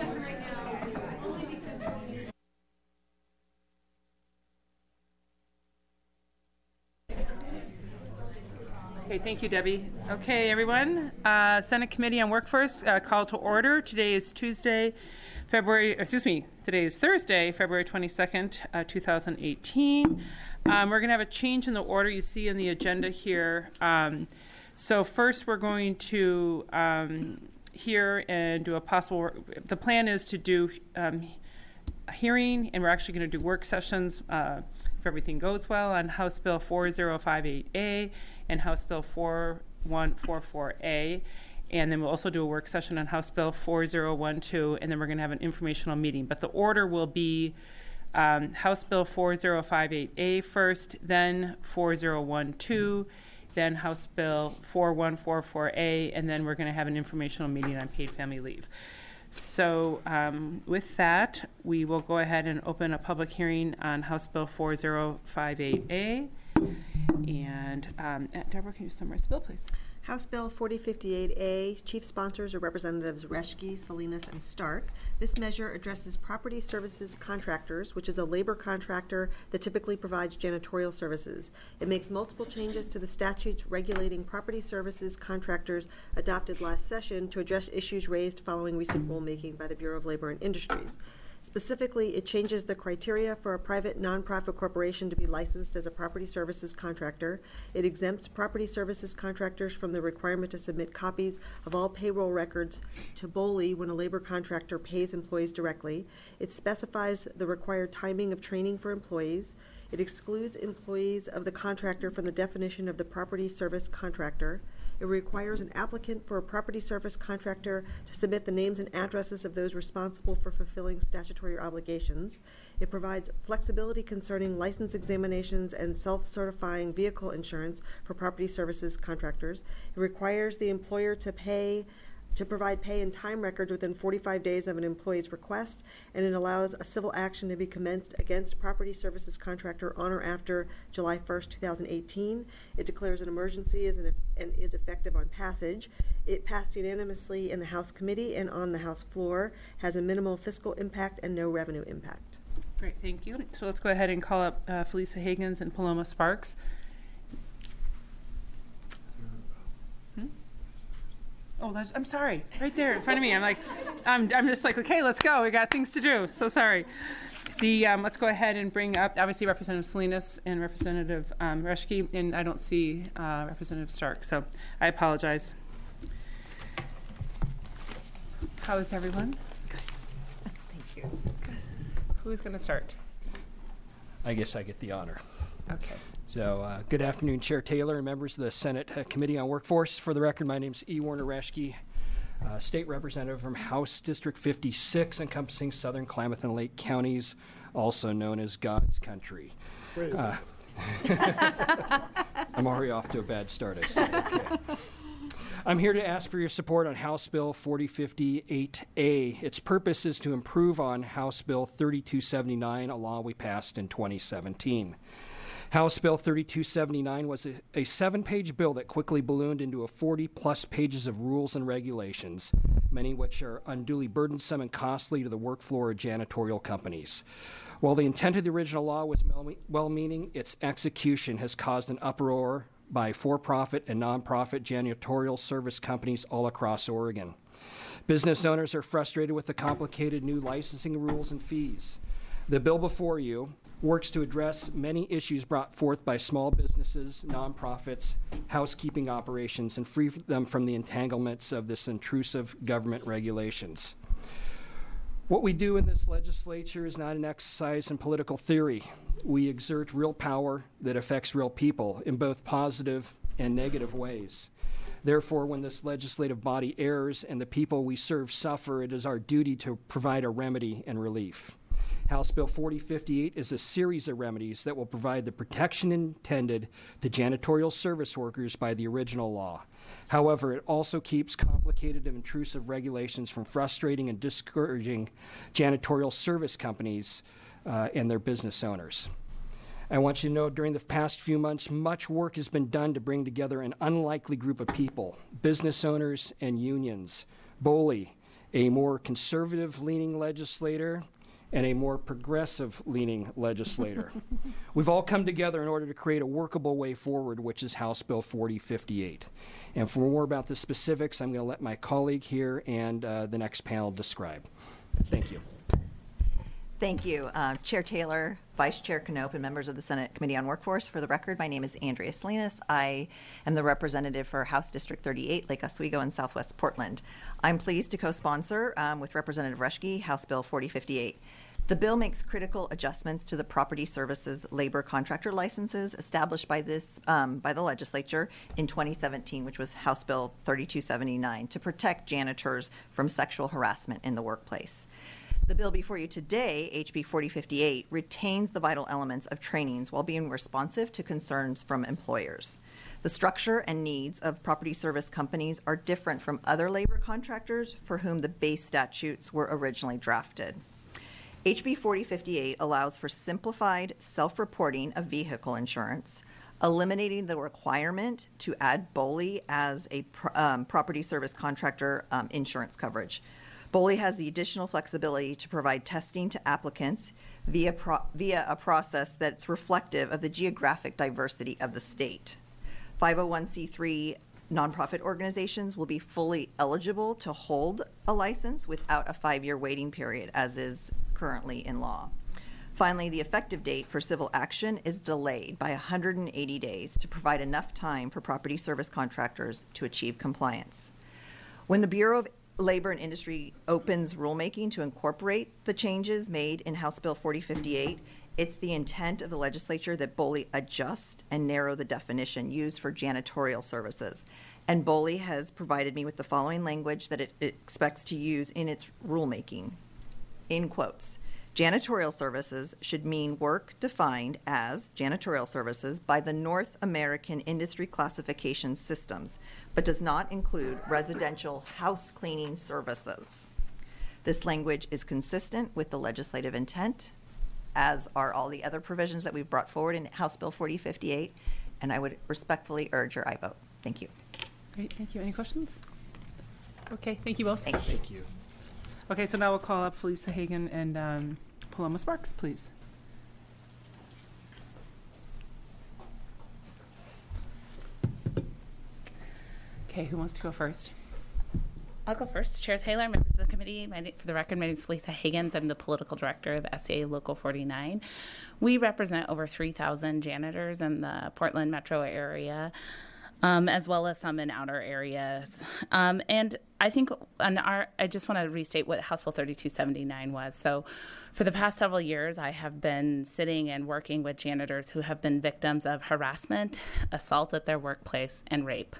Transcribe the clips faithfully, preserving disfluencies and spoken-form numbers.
Okay, thank you, Debbie. Okay, everyone. Uh, Senate Committee on Workforce, uh, call to order. Today is Tuesday, February, excuse me, today is Thursday, February twenty-second, uh, two thousand eighteen. Um, we're going to have a change in the order you see in the agenda here. Um, so first we're going to um, hear and do a possible, the plan is to do um, a hearing, and we're actually going to do work sessions uh, if everything goes well on House Bill four zero five eight A and House Bill four one four four A. And then we'll also do a work session on House Bill four zero one two, and then we're going to have an informational meeting. But the order will be um, House Bill four zero five eight A first, then four zero one two, then House Bill four one four four A, and then we're going to have an informational meeting on paid family leave. So um, with that, we will go ahead and open a public hearing on House Bill four zero five eight A. And um, Deborah, can you summarize the bill, please? House Bill forty fifty-eight A, chief sponsors are Representatives Reschke, Salinas, and Stark. This measure addresses property services contractors, which is a labor contractor that typically provides janitorial services. It makes multiple changes to the statutes regulating property services contractors adopted last session to address issues raised following recent rulemaking by the Bureau of Labor and Industries. Specifically, it changes the criteria for a private nonprofit corporation to be licensed as a property services contractor. It exempts property services contractors from the requirement to submit copies of all payroll records to B O L I when a labor contractor pays employees directly. It specifies the required timing of training for employees. It excludes employees of the contractor from the definition of the property service contractor. It requires an applicant for a property service contractor to submit the names and addresses of those responsible for fulfilling statutory obligations. It provides flexibility concerning license examinations and self-certifying vehicle insurance for property services contractors. It requires the employer to pay to provide pay and time records within forty-five days of an employee's request, and it allows a civil action to be commenced against property services contractor on or after July first, two thousand eighteen. It declares an emergency as an, and is effective on passage. It passed unanimously in the House committee and on the House floor, has a minimal fiscal impact and no revenue impact. Great, thank you. So let's go ahead and call up uh, Felisa Higgins and Paloma Sparks. Oh, that's, I'm sorry, right there in front of me. I'm like, I'm, I'm just like, okay, let's go. We got things to do. So sorry. The um, let's go ahead and bring up, obviously, Representative Salinas and Representative um, Reschke, and I don't see uh, Representative Stark, so I apologize. How is everyone? Good. Thank you. Good. Who's going to start? I guess I get the honor. Okay. So uh, good afternoon, Chair Taylor and members of the Senate uh, Committee on Workforce. For the record, my name is E. Warner Reschke, uh, State Representative from House District fifty-six, encompassing southern Klamath and Lake counties, also known as God's country. Uh, I'm already off to a bad start, I see. Okay. I'm here to ask for your support on House Bill forty fifty-eight A. Its purpose is to improve on House Bill thirty-two seventy-nine, a law we passed in twenty seventeen. House Bill thirty-two seventy-nine was a, a seven-page bill that quickly ballooned into a forty-plus pages of rules and regulations, many of which are unduly burdensome and costly to the work floor of janitorial companies. While the intent of the original law was well-meaning, its execution has caused an uproar by for-profit and non-profit janitorial service companies all across Oregon. Business owners are frustrated with the complicated new licensing rules and fees. The bill before you works to address many issues brought forth by small businesses, nonprofits, housekeeping operations, and free them from the entanglements of this intrusive government regulations. What we do in this legislature is not an exercise in political theory. We exert real power that affects real people in both positive and negative ways. Therefore, when this legislative body errs and the people we serve suffer, it is our duty to provide a remedy and relief. House Bill forty fifty-eight is a series of remedies that will provide the protection intended to janitorial service workers by the original law. However, it also keeps complicated and intrusive regulations from frustrating and discouraging janitorial service companies uh, and their business owners. I want you to know during the past few months, much work has been done to bring together an unlikely group of people, business owners and unions, B O L I, a more conservative-leaning legislator, and a more progressive-leaning legislator. We've all come together in order to create a workable way forward, which is House Bill forty fifty-eight. And for more about the specifics, I'm going to let my colleague here and uh, the next panel describe. Thank you. Thank you, uh, Chair Taylor, Vice Chair Knope, and members of the Senate Committee on Workforce. For the record, my name is Andrea Salinas. I am the representative for House District thirty-eight, Lake Oswego and Southwest Portland. I'm pleased to co-sponsor um, with Representative Reschke House Bill forty fifty-eight. The bill makes critical adjustments to the property services labor contractor licenses established by this um, by the legislature in twenty seventeen, which was House Bill thirty-two seventy-nine, to protect janitors from sexual harassment in the workplace. The bill before you today, H B forty fifty-eight, retains the vital elements of trainings while being responsive to concerns from employers. The structure and needs of property service companies are different from other labor contractors for whom the base statutes were originally drafted. H B forty fifty-eight allows for simplified self-reporting of vehicle insurance, eliminating the requirement to add B O L I as a pro- um, property service contractor um, insurance coverage. B O L I has the additional flexibility to provide testing to applicants via, pro- via a process that's reflective of the geographic diversity of the state. five oh one c three nonprofit organizations will be fully eligible to hold a license without a five-year waiting period, as is currently in law. Finally, the effective date for civil action is delayed by one hundred eighty days to provide enough time for property service contractors to achieve compliance. When the Bureau of Labor and Industry opens rulemaking to incorporate the changes made in House Bill forty fifty-eight, it's the intent of the legislature that B O L I adjust and narrow the definition used for janitorial services. And B O L I has provided me with the following language that it, it expects to use in its rulemaking. In quotes, janitorial services should mean work defined as janitorial services by the North American Industry Classification Systems, but does not include residential house cleaning services. This language is consistent with the legislative intent, as are all the other provisions that we've brought forward in House Bill forty fifty-eight, and I would respectfully urge your aye vote. Thank you. Great, thank you. Any questions? Okay, thank you both. Thank you. Thank you. Okay, so now we'll call up Felisa Hagen and um, Paloma Sparks, please. Okay, who wants to go first? I'll go first. Chair Taylor, members of the committee, my name, for the record, my name is Felisa Higgins. I'm the political director of S C A Local forty-nine. We represent over three thousand janitors in the Portland metro area, um, as well as some in outer areas. Um, and I think on our, I just want to restate what House Bill thirty-two seventy-nine was. So for the past several years, I have been sitting and working with janitors who have been victims of harassment, assault at their workplace, and rape.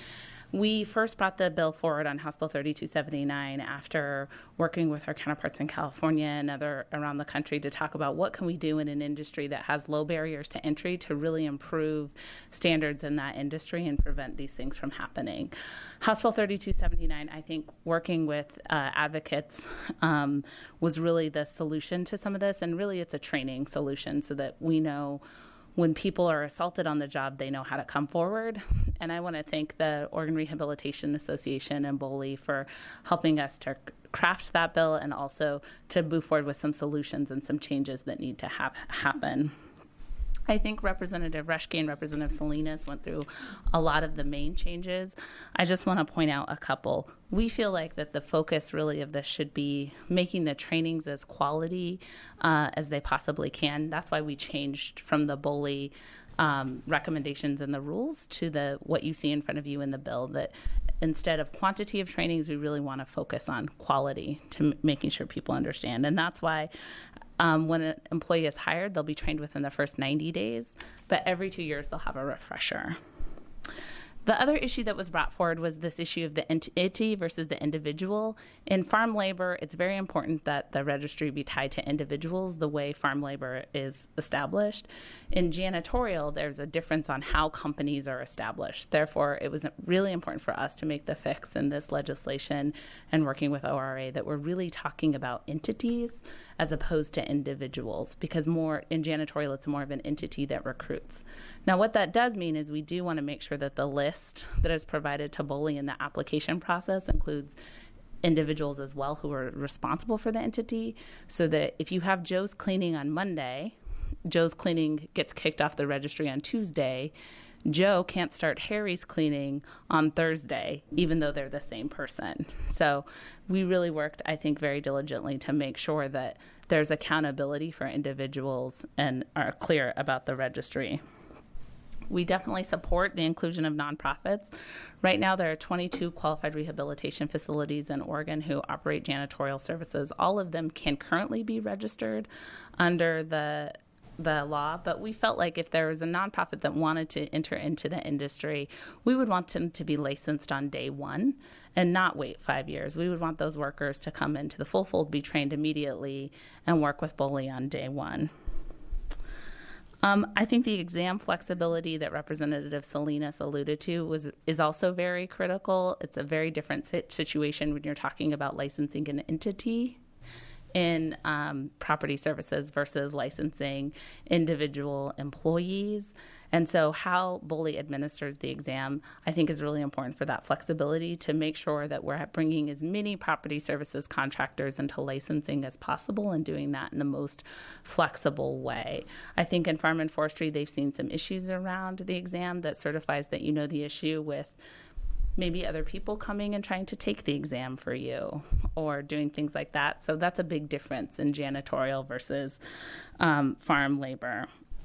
We first brought the bill forward on House Bill thirty-two seventy-nine after working with our counterparts in California and other around the country to talk about what can we do in an industry that has low barriers to entry to really improve standards in that industry and prevent these things from happening. House Bill thirty-two seventy-nine, I think working with uh, advocates um, was really the solution to some of this, and really it's a training solution so that we know when people are assaulted on the job, they know how to come forward. And I want to thank the Oregon Rehabilitation Association and B O L I for helping us to craft that bill and also to move forward with some solutions and some changes that need to have happen. I think Representative Reschke and Representative Salinas went through a lot of the main changes. I just want to point out a couple. We feel like that the focus really of this should be making the trainings as quality uh, as they possibly can. That's why we changed from the B O L I um, recommendations and the rules to the what you see in front of you in the bill, that instead of quantity of trainings, we really want to focus on quality to m- making sure people understand. And that's why Um, when an employee is hired, they'll be trained within the first ninety days, but every two years they'll have a refresher. The other issue that was brought forward was this issue of the entity versus the individual. In farm labor, it's very important that the registry be tied to individuals the way farm labor is established. In janitorial, there's a difference on how companies are established. Therefore, it was really important for us to make the fix in this legislation and working with O R A that we're really talking about entities as opposed to individuals, because more in janitorial, it's more of an entity that recruits. Now, what that does mean is we do want to make sure that the list that is provided to B O L I in the application process includes individuals as well who are responsible for the entity, so that if you have Joe's Cleaning on Monday, Joe's Cleaning gets kicked off the registry on Tuesday, Joe can't start Harry's Cleaning on Thursday, even though they're the same person. So we really worked, I think, very diligently to make sure that there's accountability for individuals and are clear about the registry. We definitely support the inclusion of nonprofits. Right now, there are twenty-two qualified rehabilitation facilities in Oregon who operate janitorial services. All of them can currently be registered under the the law, but we felt like if there was a nonprofit that wanted to enter into the industry, we would want them to be licensed on day one and not wait five years. We would want those workers to come into the full fold, be trained immediately, and work with BOLI on day one. Um, I think the exam flexibility that Representative Salinas alluded to was is also very critical. It's a very different sit- situation when you're talking about licensing an entity in um, property services versus licensing individual employees. And so how BOLI administers the exam, I think, is really important for that flexibility to make sure that we're bringing as many property services contractors into licensing as possible and doing that in the most flexible way. I think in Farm and Forestry, they've seen some issues around the exam that certifies that you know the issue with maybe other people coming and trying to take the exam for you or doing things like that. So that's a big difference in janitorial versus um, farm labor.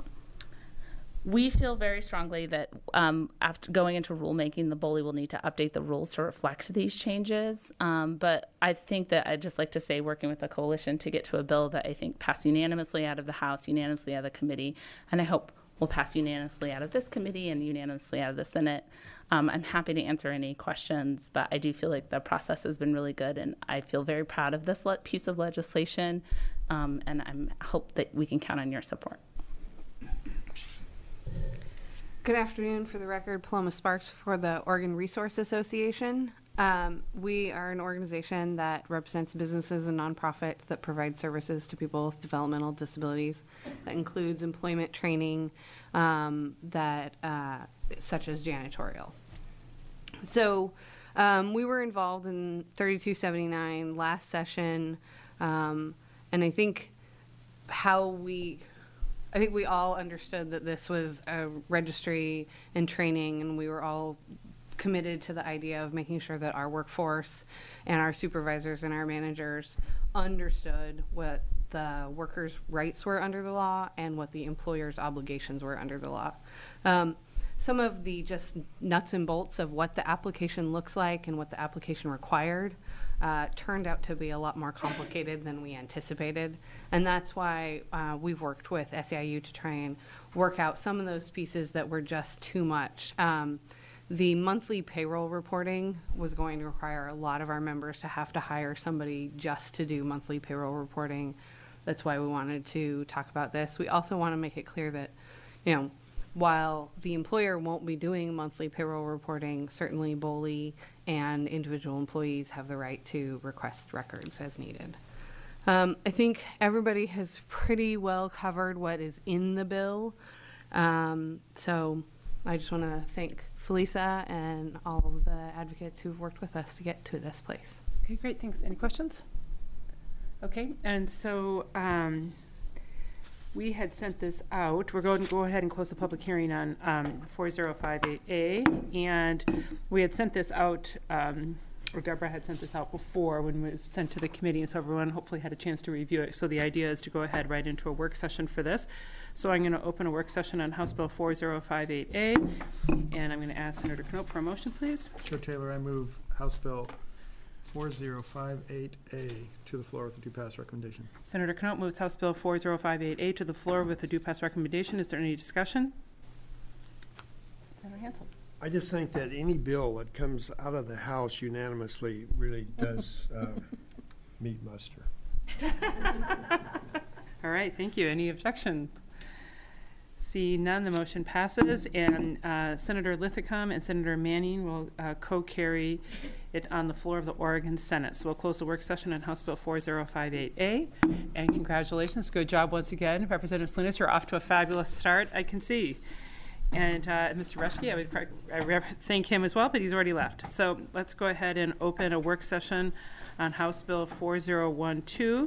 We feel very strongly that um, after going into rulemaking, the BOLI will need to update the rules to reflect these changes. Um, but I think that I'd just like to say, working with the coalition to get to a bill that I think passed unanimously out of the House, unanimously out of the committee, and I hope will pass unanimously out of this committee and unanimously out of the Senate. Um, I'm happy to answer any questions, but I do feel like the process has been really good, and I feel very proud of this le- piece of legislation, um, and I hope that we can count on your support. Good afternoon. For the record, Paloma Sparks for the Oregon Resource Association. Um, we are an organization that represents businesses and nonprofits that provide services to people with developmental disabilities. That includes employment training, um, that uh, such as janitorial. So um, we were involved in thirty-two seventy-nine last session, um, and I think how we. I think we all understood that this was a registry and training, and we were all committed to the idea of making sure that our workforce and our supervisors and our managers understood what the workers' rights were under the law and what the employer's obligations were under the law. Um, some of the just nuts and bolts of what the application looks like and what the application required Uh, turned out to be a lot more complicated than we anticipated. And that's why uh, we've worked with S E I U to try and work out some of those pieces that were just too much. Um, the monthly payroll reporting was going to require a lot of our members to have to hire somebody just to do monthly payroll reporting. That's why we wanted to talk about this. We also want to make it clear that, you know, while the employer won't be doing monthly payroll reporting, certainly BOLI and individual employees have the right to request records as needed. Um, I think everybody has pretty well covered what is in the bill. Um, so I just want to thank Felisa and all of the advocates who've worked with us to get to this place. Okay, great, thanks. Any questions? Okay, and so um, we had sent this out. We're going to go ahead and close the public hearing on um, four oh five eight A, and we had sent this out, um, or Deborah had sent this out before when it was sent to the committee, and so everyone hopefully had a chance to review it. So the idea is to go ahead right into a work session for this. So I'm going to open a work session on House Bill four oh five eight A, and I'm going to ask Senator Knopp for a motion, please. Chair Taylor, I move House Bill four oh five eight A to the floor with a do-pass recommendation. Senator Knopp moves House Bill four oh five eight A to the floor with a do-pass recommendation. Is there any discussion? Senator Hansel. I just think that any bill that comes out of the House unanimously really does uh, meet muster. All right, thank you. Any objection? See none, the motion passes, and uh, Senator Linthicum and Senator Manning will uh, co-carry it on the floor of the Oregon Senate. So we'll close the work session on House Bill four oh five eight A, and congratulations, good job once again. Representative Salinas, you're off to a fabulous start, I can see. And uh, Mister Reschke, I would pro- I re- thank him as well, but he's already left. So let's go ahead and open a work session on House Bill four zero one two.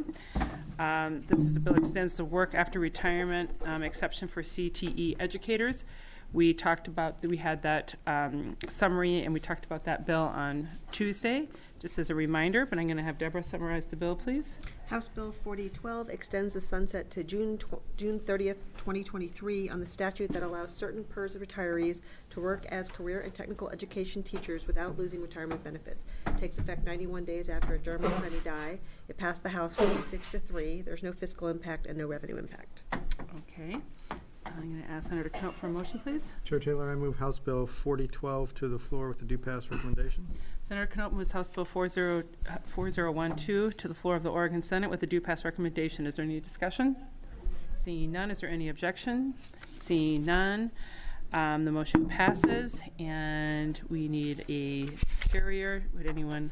Um, This is the bill extends the work after retirement um, exception for C T E educators. We talked about, we had that um, summary, and we talked about that bill on Tuesday, just as a reminder, but I'm going to have Deborah summarize the bill, please. House Bill forty twelve extends the sunset to June tw- June thirtieth, twenty twenty-three on the statute that allows certain P E R S retirees to work as career and technical education teachers without losing retirement benefits. It takes effect ninety-one days after adjournment sine die. It passed the House fifty-six to three. There's no fiscal impact and no revenue impact. Okay. So I'm going to ask Senator Knope for a motion, please. Chair Taylor, I move House Bill forty twelve to the floor with the due pass recommendation. Senator Knope moves House Bill four zero one two to the floor of the Oregon Senate with a due pass recommendation. Is there any discussion? Seeing none, is there any objection? Seeing none, um, the motion passes, and we need a carrier. Would anyone?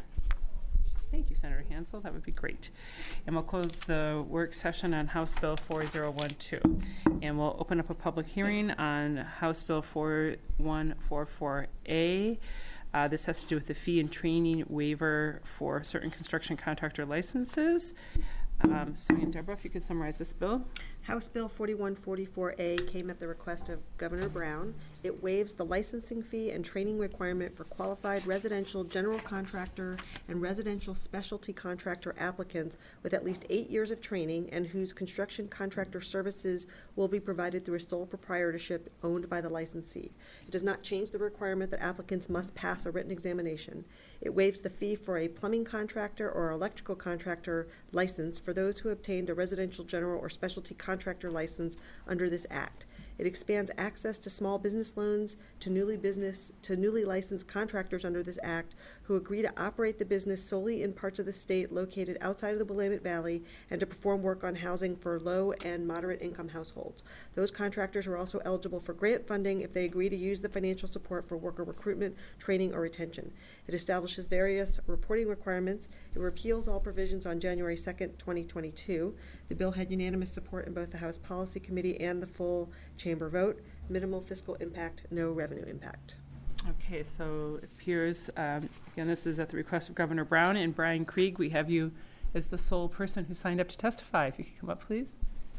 Thank you, Senator Hansel. That would be great. And we'll close the work session on House Bill four zero one two. And we'll open up a public hearing on House Bill four one four four A. Uh, this has to do with the fee and training waiver for certain construction contractor licenses. Um, so, and Deborah, if you could summarize this bill. House Bill forty-one forty-four A came at the request of Governor Brown. It waives the licensing fee and training requirement for qualified residential general contractor and residential specialty contractor applicants with at least eight years of training and whose construction contractor services will be provided through a sole proprietorship owned by the licensee. It does not change the requirement that applicants must pass a written examination. It waives the fee for a plumbing contractor or electrical contractor license for those who obtained a residential general or specialty contractor license under this act. It expands access to small business loans to newly business to newly licensed contractors under this act who agree to operate the business solely in parts of the state located outside of the Willamette Valley and to perform work on housing for low and moderate income households. Those contractors are also eligible for grant funding if they agree to use the financial support for worker recruitment, training, or retention. It establishes various reporting requirements. It repeals all provisions on January second, twenty twenty-two. The bill had unanimous support in both the House Policy Committee and the full chamber vote. Minimal fiscal impact, no revenue impact. Okay, so it appears, um, again, this is at the request of Governor Brown, and Brian Krieg, we have you as the sole person who signed up to testify. If you could come up, please.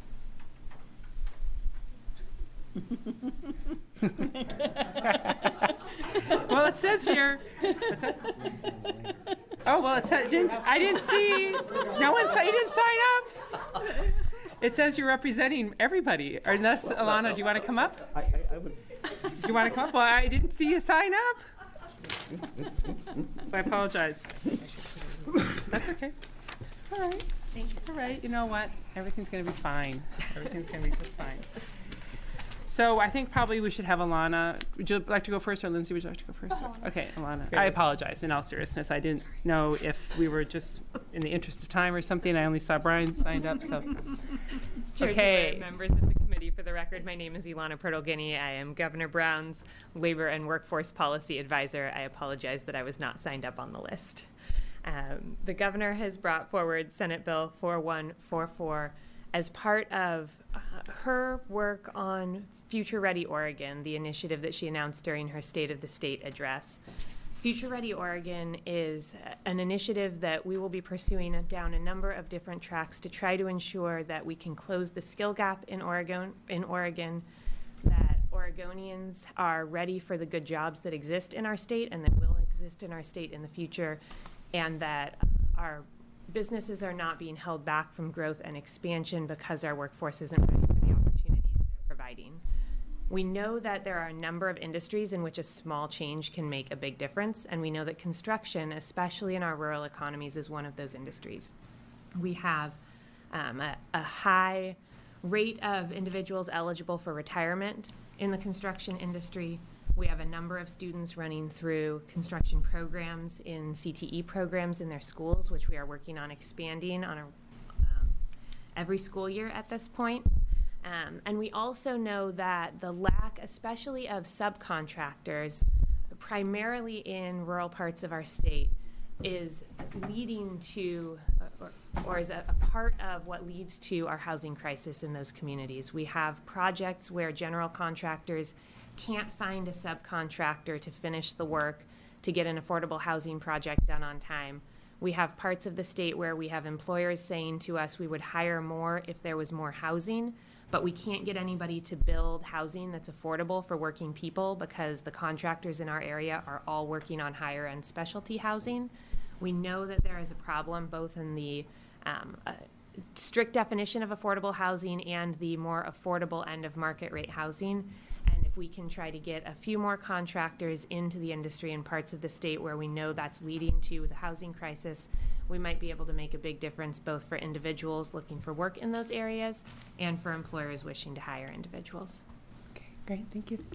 Well, it says here. What's that? Oh, well, it said, didn't, I didn't see, no one, you didn't sign up? It says you're representing everybody. Unless, Alana, do you want to come up? I, I, I would. Do you want to come up? Well, I didn't see you sign up. So I apologize. That's okay. It's all right. Thank you. It's all right. You know what? Everything's going to be fine. Everything's going to be just fine. So I think probably we should have Alana. Would you like to go first, or Lindsay, would you like to go first? Okay, Alana. I apologize. In all seriousness, I didn't know if we were just in the interest of time or something. I only saw Brian signed up, so. Chair Okay. Taylor, members of the committee, for the record, my name is Ilana Pertolgini. I am Governor Brown's Labor and Workforce Policy Advisor. I apologize that I was not signed up on the list. Um, the governor has brought forward Senate Bill four one four four as part of uh, her work on Future Ready Oregon, the initiative that she announced during her State of the State address. Future Ready Oregon is an initiative that we will be pursuing down a number of different tracks to try to ensure that we can close the skill gap in Oregon, in Oregon, that Oregonians are ready for the good jobs that exist in our state and that will exist in our state in the future, and that our businesses are not being held back from growth and expansion because our workforce isn't ready for the opportunities they're providing. We know that there are a number of industries in which a small change can make a big difference, and we know that construction, especially in our rural economies, is one of those industries. We have um, a, a high rate of individuals eligible for retirement in the construction industry. We have a number of students running through construction programs in C T E programs in their schools, which we are working on expanding on a, um, every school year at this point. Um, and we also know that the lack, especially of subcontractors, primarily in rural parts of our state, is leading to, or, or is a, a part of what leads to our housing crisis in those communities. We have projects where general contractors can't find a subcontractor to finish the work to get an affordable housing project done on time. We have parts of the state where we have employers saying to us we would hire more if there was more housing, but we can't get anybody to build housing that's affordable for working people because the contractors in our area are all working on higher end specialty housing. We know that there is a problem both in the um, uh, strict definition of affordable housing and the more affordable end of market rate housing. And if we can try to get a few more contractors into the industry in parts of the state where we know that's leading to the housing crisis, we might be able to make a big difference both for individuals looking for work in those areas and for employers wishing to hire individuals. Okay, great, thank you.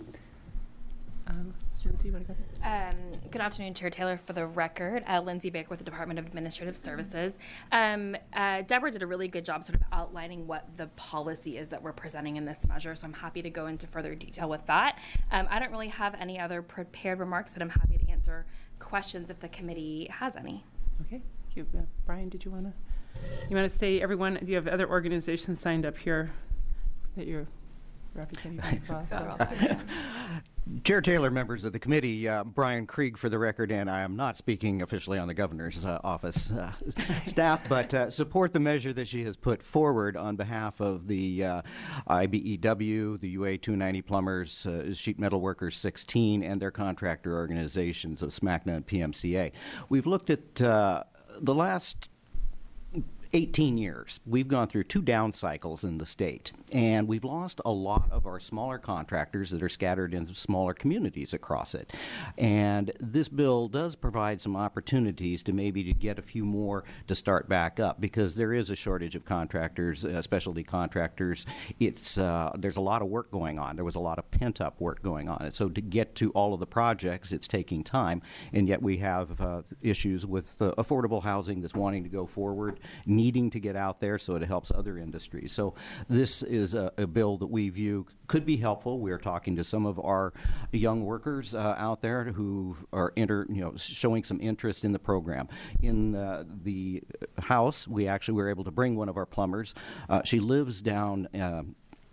Um, Lindsay, you want to go? Um, good afternoon, Chair Taylor. For the record, uh, Lindsay Baker with the Department of Administrative Services. Um, uh, Deborah did a really good job sort of outlining what the policy is that we're presenting in this measure, so I'm happy to go into further detail with that. Um, I don't really have any other prepared remarks, but I'm happy to answer questions if the committee has any. Okay, thank you. Uh, Brian, did you want to? You want to say, everyone, do you have other organizations signed up here that you're representing as well? So. Chair Taylor, members of the committee, uh, Brian Krieg for the record, and I am not speaking officially on the governor's uh, office uh, staff, but uh, support the measure that she has put forward on behalf of the uh, I B E W, the U A two ninety plumbers, uh, sheet metal workers sixteen, and their contractor organizations of SMACNA and P M C A. We've looked at uh, the last eighteen years, we've gone through two down cycles in the state, and we've lost a lot of our smaller contractors that are scattered in smaller communities across it. And this bill does provide some opportunities to maybe to get a few more to start back up, because there is a shortage of contractors, uh, specialty contractors. It's uh, there's a lot of work going on. There was a lot of pent-up work going on. And so to get to all of the projects, it's taking time, and yet we have uh, issues with uh, affordable housing that's wanting to go forward, needing to get out there so it helps other industries. So this is a, a bill that we view could be helpful. We're talking to some of our young workers uh, out there who are inter, you know, showing some interest in the program. In uh, the House, we actually were able to bring one of our plumbers. Uh, she lives down uh,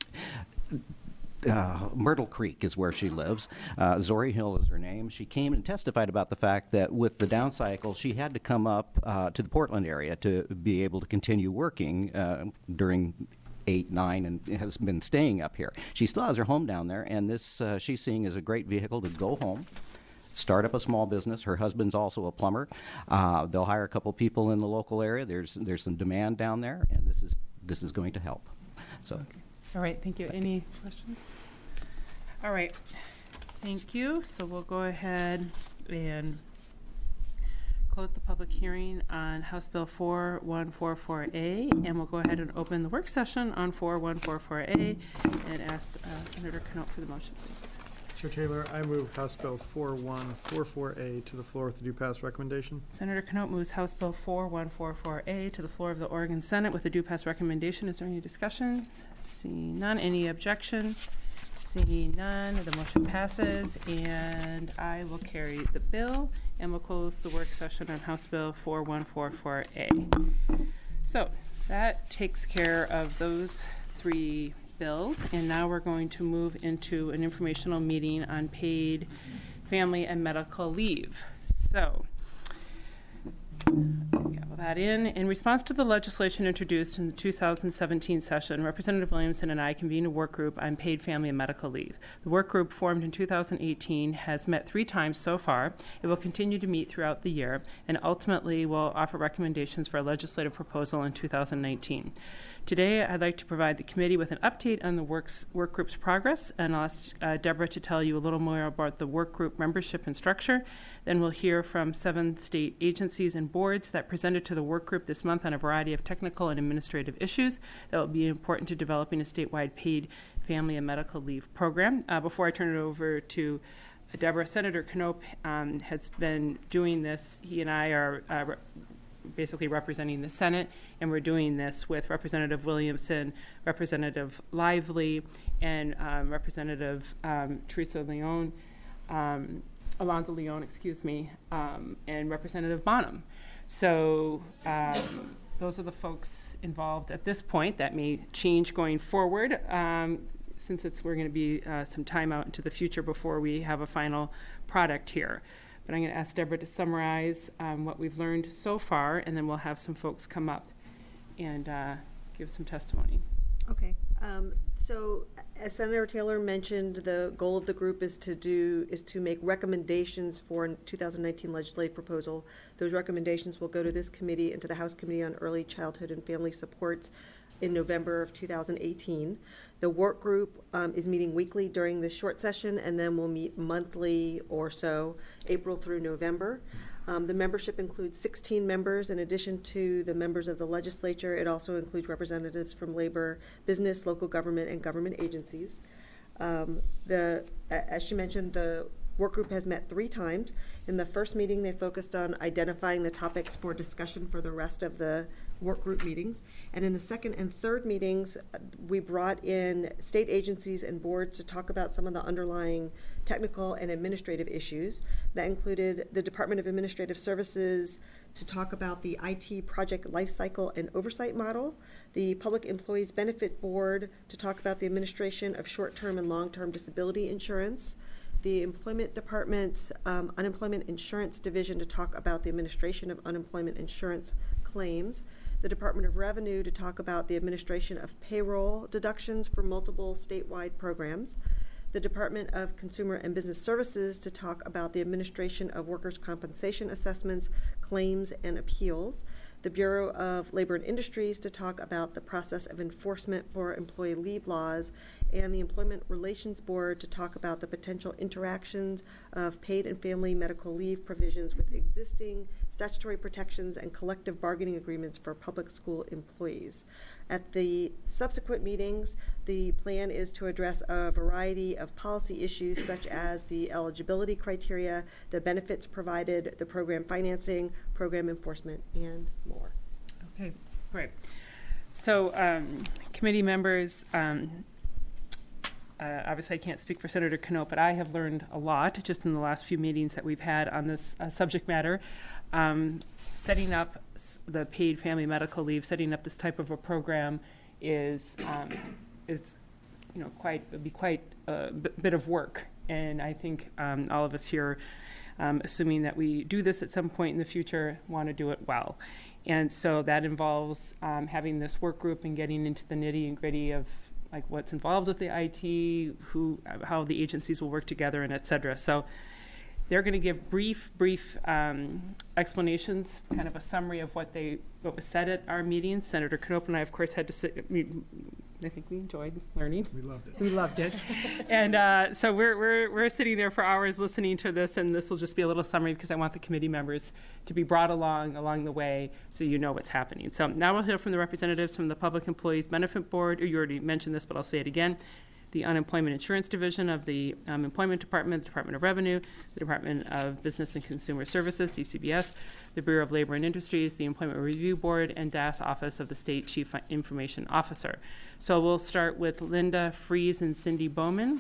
Uh, Myrtle Creek is where she lives. Uh, Zori Hill is her name. She came and testified about the fact that with the down cycle, she had to come up uh, to the Portland area to be able to continue working uh, during eight, nine, and has been staying up here. She still has her home down there, and this uh, she's seeing as a great vehicle to go home, start up a small business. Her husband's also a plumber. Uh, they'll hire a couple people in the local area. There's there's some demand down there, and this is this is going to help. So. Okay. All right, thank you. Any questions? All right, thank you. So we'll go ahead and close the public hearing on House Bill four one four four A, and we'll go ahead and open the work session on four one four four A and ask uh, Senator Knopp for the motion, please. Chair Taylor, I move House Bill four one four four A to the floor with the due pass recommendation. Senator Knopp moves House Bill four one four four A to the floor of the Oregon Senate with a due pass recommendation. Is there any discussion? Seeing none. Any objection? Seeing none, the motion passes, and I will carry the bill, and we'll close the work session on House Bill four one four four A. So that takes care of those three bills, and now we're going to move into an informational meeting on paid family and medical leave. So, gavel that in. In response to the legislation introduced in the two thousand seventeen session, Representative Williamson and I convened a work group on paid family and medical leave. The work group, formed in two thousand eighteen, has met three times so far. It will continue to meet throughout the year, and ultimately will offer recommendations for a legislative proposal in two thousand nineteen. Today, I'd like to provide the committee with an update on the works, work group's progress, and I'll ask uh, Deborah to tell you a little more about the work group membership and structure. Then we'll hear from seven state agencies and boards that presented to the work group this month on a variety of technical and administrative issues that will be important to developing a statewide paid family and medical leave program. Uh, before I turn it over to uh, Deborah, Senator Knopp um, has been doing this. He and I are uh, re- basically representing the Senate, and we're doing this with Representative Williamson, Representative Lively, and um, Representative um, Teresa Leon. Um, Alonzo Leon, excuse me, um, and Representative Bonham. So um, those are the folks involved at this point. That may change going forward, um, since it's we're going to be uh, some time out into the future before we have a final product here. But I'm going to ask Deborah to summarize um, what we've learned so far, and then we'll have some folks come up and uh, give some testimony. Okay. Um, so, as Senator Taylor mentioned, the goal of the group is to do is to make recommendations for a two thousand nineteen legislative proposal. Those recommendations will go to this committee and to the House Committee on Early Childhood and Family Supports in November of two thousand eighteen. The work group um, is meeting weekly during this short session, and then we'll meet monthly or so, April through November. Um, the membership includes sixteen members in addition to the members of the legislature. It also includes representatives from labor, business, local government, and government agencies. Um, the, as she mentioned, the work group has met three times. In the first meeting, they focused on identifying the topics for discussion for the rest of the work group meetings. And in the second and third meetings, we brought in state agencies and boards to talk about some of the underlying technical and administrative issues. That included the Department of Administrative Services to talk about the I T project lifecycle and oversight model, the Public Employees Benefit Board to talk about the administration of short-term and long-term disability insurance, the Employment Department's um, Unemployment Insurance Division to talk about the administration of unemployment insurance claims, the Department of Revenue to talk about the administration of payroll deductions for multiple statewide programs, the Department of Consumer and Business Services to talk about the administration of workers' compensation assessments, claims, and appeals, the Bureau of Labor and Industries to talk about the process of enforcement for employee leave laws, and the Employment Relations Board to talk about the potential interactions of paid and family medical leave provisions with existing statutory protections and collective bargaining agreements for public school employees. At the subsequent meetings, the plan is to address a variety of policy issues such as the eligibility criteria, the benefits provided, the program financing, program enforcement, and more. Okay, great. So um, committee members, um, Uh, obviously, I can't speak for Senator Knopp, but I have learned a lot just in the last few meetings that we've had on this uh, subject matter. Um, setting up s- the paid family medical leave, setting up this type of a program is um, is you know quite would be quite a b- bit of work, and I think um, all of us here, um, assuming that we do this at some point in the future, want to do it well. And so that involves um, having this work group and getting into the nitty and gritty of like what's involved with the I T, who, how the agencies will work together, and et cetera. So they're going to give brief, brief um, explanations, kind of a summary of what they, what was said at our meetings. Senator Knopp and I, of course, had to sit. I think we enjoyed learning. We loved it. We loved it, and uh, so we're we're we're sitting there for hours listening to this, and this will just be a little summary because I want the committee members to be brought along along the way, so you know what's happening. So now we'll hear from the representatives from the Public Employees Benefit Board. Or you already mentioned this, but I'll say it again. The Unemployment Insurance Division of the um, Employment Department, the Department of Revenue, the Department of Business and Consumer Services, D C B S, the Bureau of Labor and Industries, the Employment Review Board, and D A S Office of the State Chief Information Officer. So we'll start with Linda Fries and Cindy Bowman.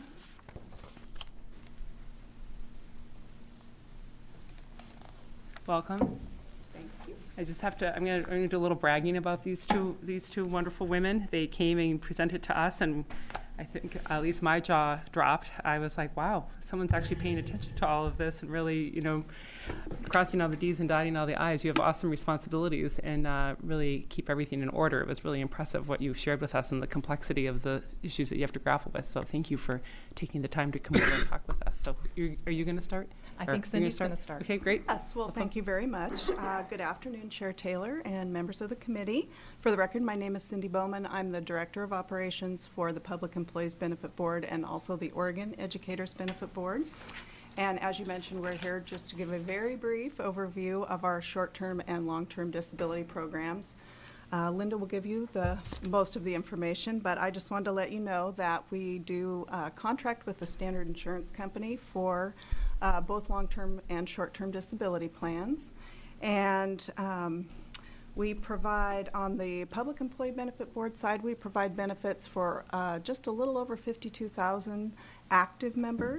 Welcome. Thank you. I just have to, I'm going to, I'm going to do a little bragging about these two, these two wonderful women. They came and presented to us, and I think at least my jaw dropped. I was like, wow, someone's actually paying attention to all of this and really, you know, crossing all the D's and dotting all the I's. You have awesome responsibilities and uh, really keep everything in order. It was really impressive what you shared with us and the complexity of the issues that you have to grapple with. So thank you for taking the time to come over and talk with us. So you're, are you going to start? I Or think you're Cindy's going to start. Okay, great. Yes, well, thank you very much. Uh, Good afternoon, Chair Taylor and members of the committee. For the record, my name is Cindy Bowman. I'm the Director of Operations for the Public Employees Benefit Board and also the Oregon Educators Benefit Board. And as you mentioned, we're here just to give a very brief overview of our short-term and long-term disability programs. Uh, Linda will give you the most of the information, but I just wanted to let you know that we do uh, contract with the Standard Insurance Company for uh, both long-term and short-term disability plans. And um, we provide, on the Public Employee Benefit Board side, we provide benefits for uh, just a little over fifty-two thousand active members.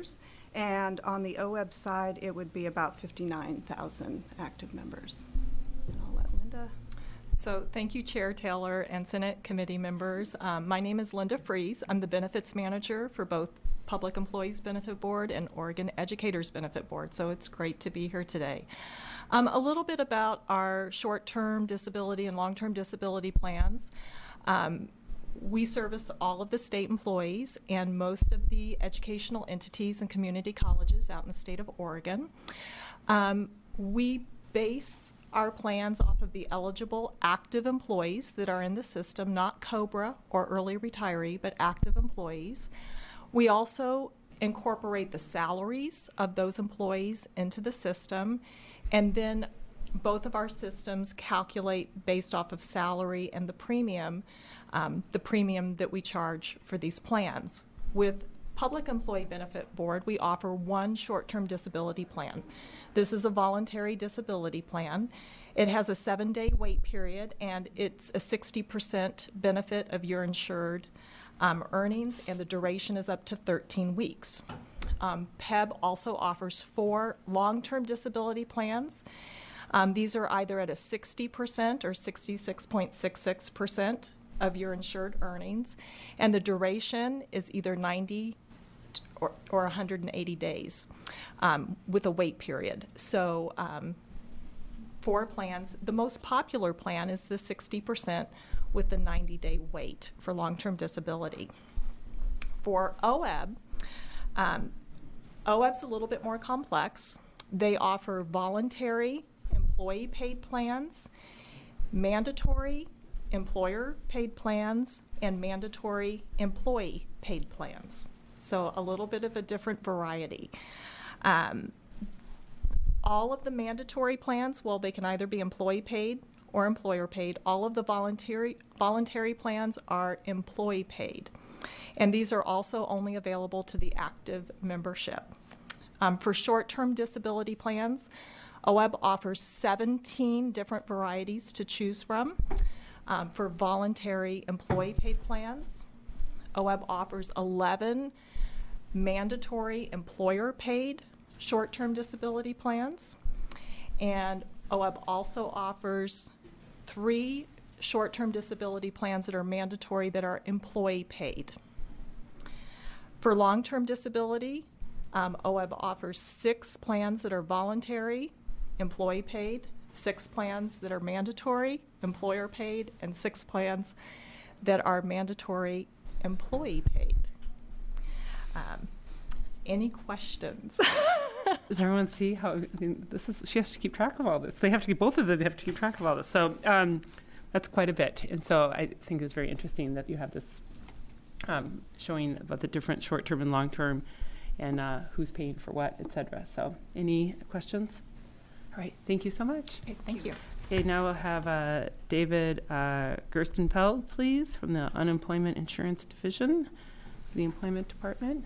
And on the O E B side, it would be about fifty-nine thousand active members. And I'll let Linda. So thank you, Chair Taylor and Senate committee members. Um, my name is Linda Fries. I'm the benefits manager for both Public Employees Benefit Board and Oregon Educators Benefit Board, so it's great to be here today. Um, a little bit about our short-term disability and long-term disability plans. Um, we service all of the state employees and most of the educational entities and community colleges out in the state of Oregon. Um, we base our plans off of the eligible active employees that are in the system, not COBRA or early retiree, but active employees. We also incorporate the salaries of those employees into the system, and then both of our systems calculate based off of salary and the premium, um, the premium that we charge for these plans. With Public Employee Benefit Board, we offer one short-term disability plan. This is a voluntary disability plan. It has a seven-day wait period, and it's a sixty percent benefit of your insured um, earnings, and the duration is up to thirteen weeks. Um, P E B also offers four long-term disability plans. Um, these are either at a sixty percent or sixty-six point six six percent of your insured earnings, and the duration is either ninety or, or one hundred eighty days um, with a wait period. So um, four plans. The most popular plan is the sixty percent with the ninety-day wait for long-term disability. For O E B, um, O E B's a little bit more complex. They offer voluntary employee-paid plans, mandatory employer-paid plans, and mandatory employee-paid plans. So a little bit of a different variety. Um, all of the mandatory plans, well, they can either be employee-paid or employer-paid. All of the voluntary, voluntary plans are employee-paid. And these are also only available to the active membership. Um, for short-term disability plans, O E B offers seventeen different varieties to choose from. Um, for voluntary employee-paid plans, O E B offers eleven mandatory employer-paid short-term disability plans, and O E B also offers three short-term disability plans that are mandatory that are employee-paid. For long-term disability, um, O E B offers six plans that are voluntary, employee-paid, six plans that are mandatory, employer-paid, and six plans that are mandatory, employee-paid. Um, any questions? Does everyone see how, I mean, this is, she has to keep track of all this. They have to keep, both of them have to keep track of all this. So um, that's quite a bit. And so I think it's very interesting that you have this um, showing about the different short-term and long-term and uh, who's paying for what, et cetera. So any questions? All right, thank you so much. Okay, thank you. Okay, now we'll have uh, David uh, Gerstenfeld, please, from the Unemployment Insurance Division of the Employment Department.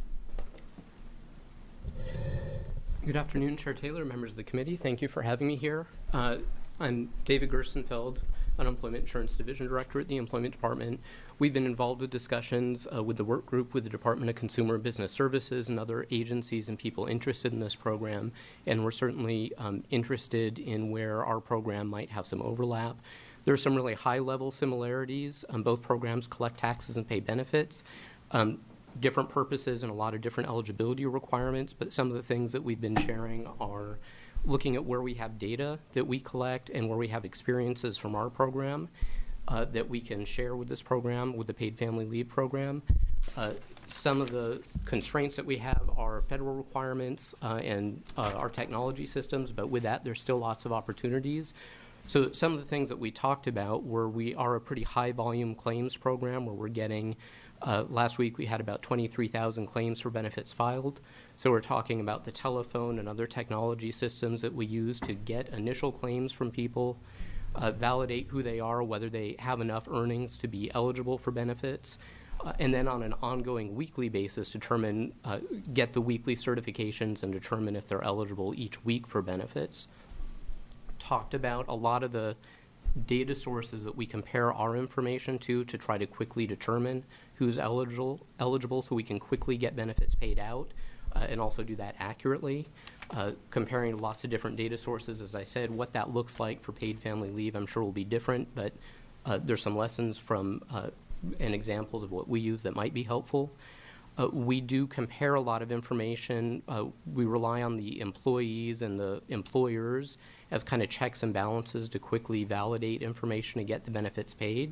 Good afternoon, Chair Taylor, members of the committee. Thank you for having me here. Uh, I'm David Gerstenfeld, Unemployment Insurance Division Director at the Employment Department. We've been involved with discussions uh, with the work group with the Department of Consumer and Business Services and other agencies and people interested in this program, and we're certainly um, interested in where our program might have some overlap. There are some really high-level similarities. Um, both programs collect taxes and pay benefits. Um, different purposes and a lot of different eligibility requirements, but some of the things that we've been sharing are looking at where we have data that we collect and where we have experiences from our program uh, that we can share with this program, with the paid family leave program. Uh, some of the constraints that we have are federal requirements uh, and uh, our technology systems, but with that, there's still lots of opportunities. So some of the things that we talked about were we are a pretty high volume claims program where we're getting Uh, last week we had about twenty-three thousand claims for benefits filed. So we're talking about the telephone and other technology systems that we use to get initial claims from people, uh, validate who they are, whether they have enough earnings to be eligible for benefits, uh, and then on an ongoing weekly basis determine, uh, get the weekly certifications and determine if they're eligible each week for benefits. Talked about a lot of the data sources that we compare our information to to try to quickly determine who's eligible, eligible so we can quickly get benefits paid out. uh, and also do that accurately. Uh, comparing lots of different data sources, as I said, what that looks like for paid family leave, I'm sure will be different, but uh, there's some lessons from uh, and examples of what we use that might be helpful. Uh, we do compare a lot of information. Uh, we rely on the employees and the employers as kind of checks and balances to quickly validate information to get the benefits paid.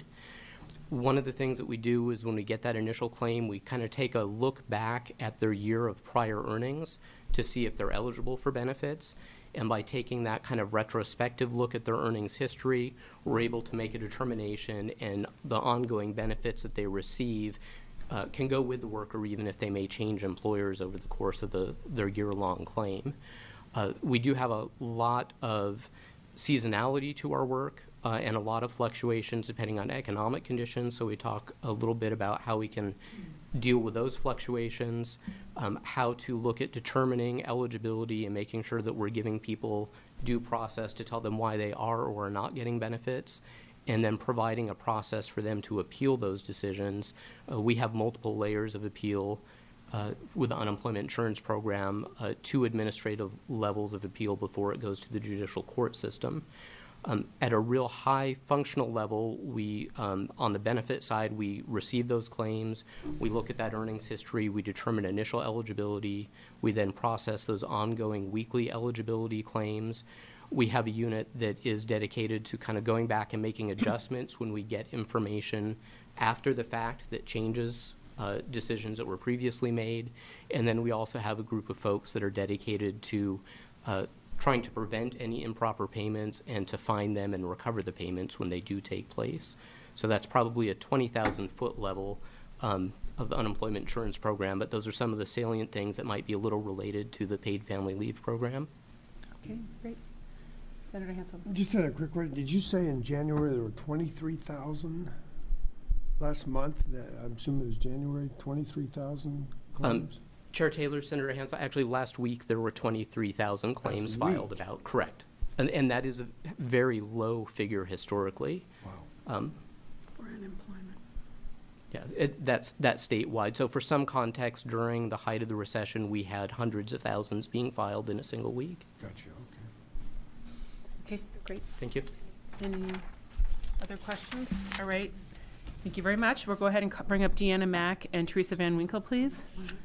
One of the things that we do is when we get that initial claim, we kind of take a look back at their year of prior earnings to see if they're eligible for benefits. And by taking that kind of retrospective look at their earnings history, we're able to make a determination, and the ongoing benefits that they receive uh, can go with the worker even if they may change employers over the course of the, their year-long claim. Uh, we do have a lot of seasonality to our work uh, and a lot of fluctuations depending on economic conditions, so we talk a little bit about how we can deal with those fluctuations, um, how to look at determining eligibility and making sure that we're giving people due process to tell them why they are or are not getting benefits, and then providing a process for them to appeal those decisions. Uh, we have multiple layers of appeal uh, with the unemployment insurance program, uh, two administrative levels of appeal before it goes to the judicial court system. Um, at a real high functional level, we, um, on the benefit side, we receive those claims, we look at that earnings history, we determine initial eligibility, we then process those ongoing weekly eligibility claims. We have a unit that is dedicated to kind of going back and making adjustments when we get information after the fact that changes uh, decisions that were previously made. And then we also have a group of folks that are dedicated to uh, trying to prevent any improper payments and to find them and recover the payments when they do take place. So that's probably a twenty thousand foot level um, of the unemployment insurance program, but those are some of the salient things that might be a little related to the paid family leave program. Okay, great. Senator Hansel. Just had a quick question. Did you say in January there were twenty-three thousand last month? That, I'm assuming it was January, twenty-three thousand claims? Um, Chair Taylor, Senator Hansel, actually last week there were twenty-three thousand claims filed about, correct. And, and that is a very low figure historically. Wow. Um, For unemployment. Yeah, it, that's, that's statewide. So for some context, during the height of the recession, we had hundreds of thousands being filed in a single week. Gotcha, okay. Okay, great. Thank you. Any other questions? All right. Thank you very much. We'll go ahead and co- bring up Deanna Mack and Teresa Van Winkle, please.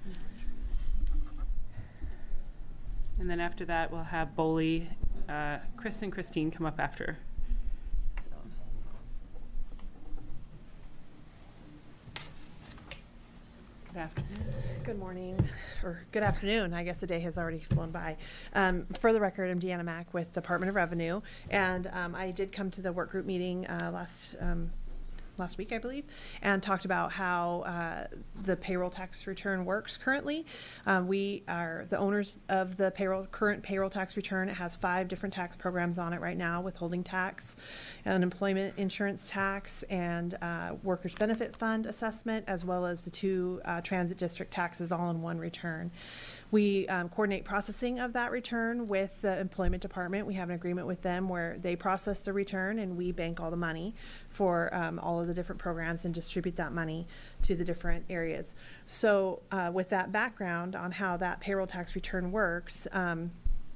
And then after that, we'll have Boley, uh, Chris and Christine come up after. So. Good afternoon. Good morning, or good afternoon. I guess the day has already flown by. Um, for the record, I'm Deanna Mack with Department of Revenue, and um, I did come to the work group meeting uh, last um, last week, I believe, and talked about how uh, the payroll tax return works currently. Um, we are the owners of the payroll current payroll tax return. It has five different tax programs on it right now: withholding tax, unemployment insurance tax, and uh, workers benefit fund assessment, as well as the two uh, transit district taxes all in one return. We um, coordinate processing of that return with the employment department. We have an agreement with them where they process the return and we bank all the money for um, all of the different programs and distribute that money to the different areas. So uh, with that background on how that payroll tax return works, um,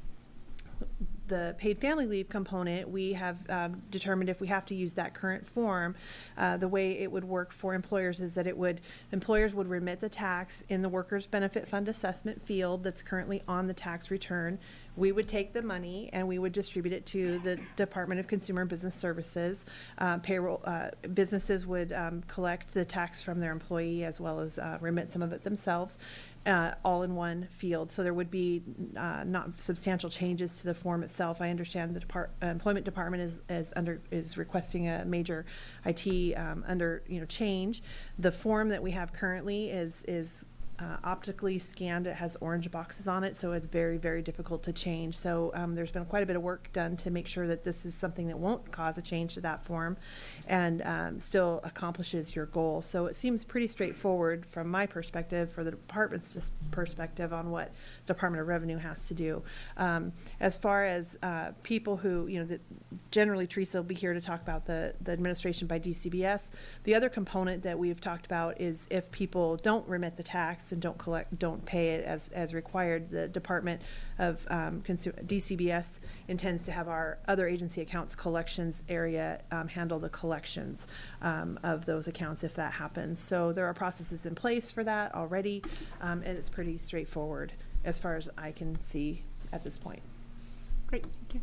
the paid family leave component, we have um, determined if we have to use that current form, uh, the way it would work for employers is that it would, employers would remit the tax in the workers benefit fund assessment field that's currently on the tax return. We would take the money and we would distribute it to the Department of Consumer and Business Services. Uh, payroll uh, businesses would um, collect the tax from their employee as well as uh, remit some of it themselves. Uh, all in one field, so there would be uh, not substantial changes to the form itself. I understand the Depart- uh, employment department is, is under is requesting a major I T um, under you know change. The form that we have currently is is uh, optically scanned. It has orange boxes on it, so it's very very difficult to change. So um, there's been quite a bit of work done to make sure that this is something that won't cause a change to that form, and um, still accomplishes your goal. So it seems pretty straightforward from my perspective, for the department's perspective on what Department of Revenue has to do. Um, as far as uh, people who, you know, that generally Teresa will be here to talk about the, the administration by D C B S. The other component that we've talked about is if people don't remit the tax, tax and don't collect, don't pay it as, as required, the Department of um, Consumer, D C B S intends to have our other agency accounts collections area um, handle the collections um, of those accounts if that happens. So there are processes in place for that already, um, and it's pretty straightforward as far as I can see at this point. Great, thank you.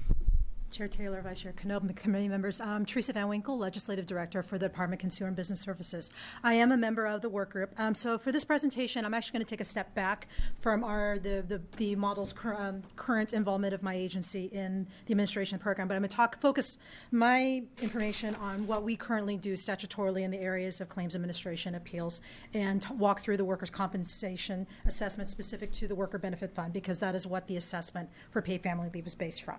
Chair Taylor, Vice Chair Knob, committee members. Um, Teresa Van Winkle, Legislative Director for the Department of Consumer and Business Services. I am a member of the work group. Um, so for this presentation, I'm actually going to take a step back from our the the, the model's cur um, current involvement of my agency in the administration program. But I'm going to talk focus my information on what we currently do statutorily in the areas of claims administration, appeals, and walk through the workers' compensation assessment specific to the Worker Benefit Fund, because that is what the assessment for paid family leave is based from.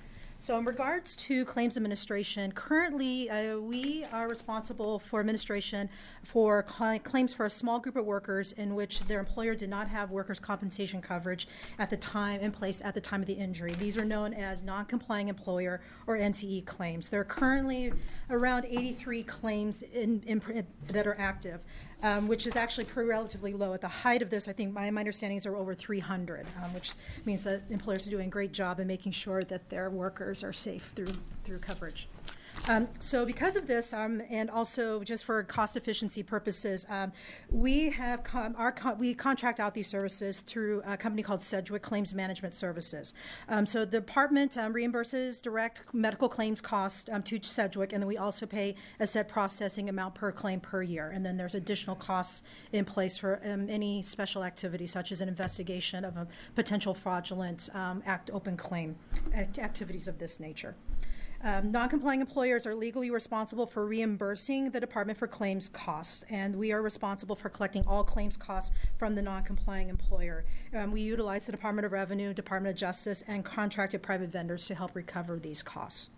So in regards to claims administration, currently uh, we are responsible for administration for cl claims for a small group of workers in which their employer did not have workers' compensation coverage at the time in place at the time of the injury. These are known as non-complying employer or N C E claims. There are currently around eighty-three claims in, in, that are active. Um, which is actually pretty relatively low. At the height of this, I think my, my understandings are over three hundred, um, which means that employers are doing a great job in making sure that their workers are safe through through coverage. Um, so because of this, um, and also just for cost efficiency purposes, um, we have com our co we contract out these services through a company called Sedgwick Claims Management Services. Um, so the department um, reimburses direct medical claims cost um, to Sedgwick, and then we also pay a set processing amount per claim per year. And then there's additional costs in place for um, any special activity, such as an investigation of a potential fraudulent um, act open claim act activities of this nature. Um, non-complying employers are legally responsible for reimbursing the Department for claims costs, and we are responsible for collecting all claims costs from the non-complying employer. Um, we utilize the Department of Revenue, Department of Justice, and contracted private vendors to help recover these costs,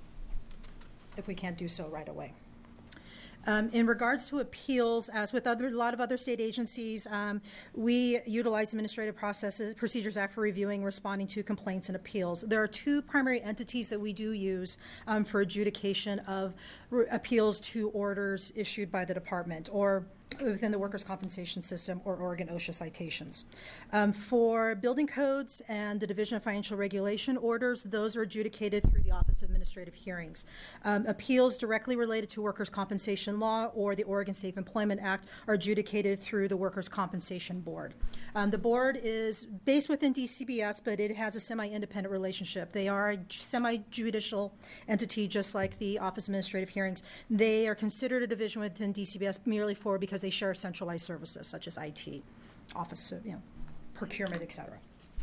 if we can't do so right away. Um, in regards to appeals, as with other, a lot of other state agencies, um, we utilize Administrative Processes, Procedures Act for reviewing, responding to complaints and appeals. There are two primary entities that we do use um, for adjudication of appeals to orders issued by the department or within the workers' compensation system or Oregon OSHA citations. Um, for building codes and the Division of Financial Regulation orders, those are adjudicated through the Office of Administrative Hearings. Um, appeals directly related to workers' compensation law or the Oregon Safe Employment Act are adjudicated through the Workers' Compensation Board. Um, the board is based within D C B S, but it has a semi-independent relationship. They are a semi-judicial entity, just like the Office of Administrative Hearings. They are considered a division within D C B S merely for because they share centralized services such as I T, office, you know, procurement, et cetera.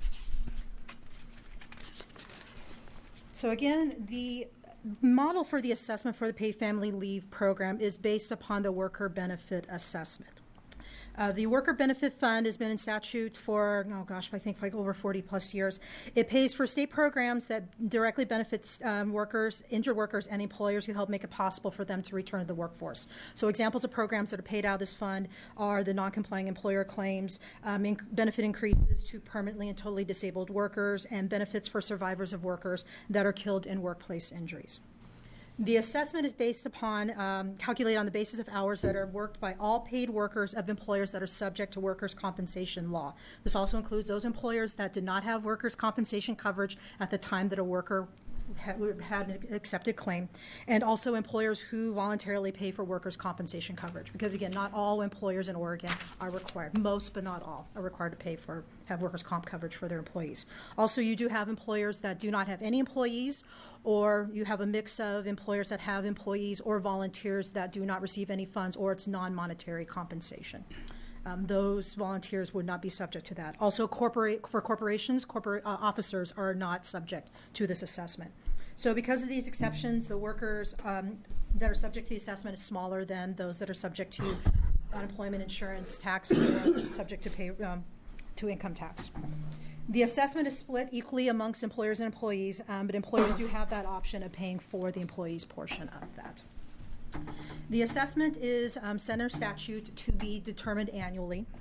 So again, the model for the assessment for the paid family leave program is based upon the worker benefit assessment. Uh, the Worker Benefit Fund has been in statute for, oh gosh, I think like over forty plus years. It pays for state programs that directly benefits um, workers, injured workers, and employers who help make it possible for them to return to the workforce. So examples of programs that are paid out of this fund are the non-complying employer claims, um, in benefit increases to permanently and totally disabled workers, and benefits for survivors of workers that are killed in workplace injuries. The assessment is based upon, um, calculated on the basis of hours that are worked by all paid workers of employers that are subject to workers' compensation law. This also includes those employers that did not have workers' compensation coverage at the time that a worker had an accepted claim, and also employers who voluntarily pay for workers' compensation coverage. Because again, not all employers in Oregon are required, most but not all, are required to pay for, have workers' comp coverage for their employees. Also, you do have employers that do not have any employees, or you have a mix of employers that have employees or volunteers that do not receive any funds, or it's non-monetary compensation. Um, those volunteers would not be subject to that. Also, corporate, for corporations, corporate uh, officers are not subject to this assessment. So because of these exceptions, the workers um, that are subject to the assessment is smaller than those that are subject to unemployment insurance tax or subject to pay um, to income tax. The assessment is split equally amongst employers and employees, um, but employers do have that option of paying for the employees' portion of that. The assessment is um, center statute to be determined annually.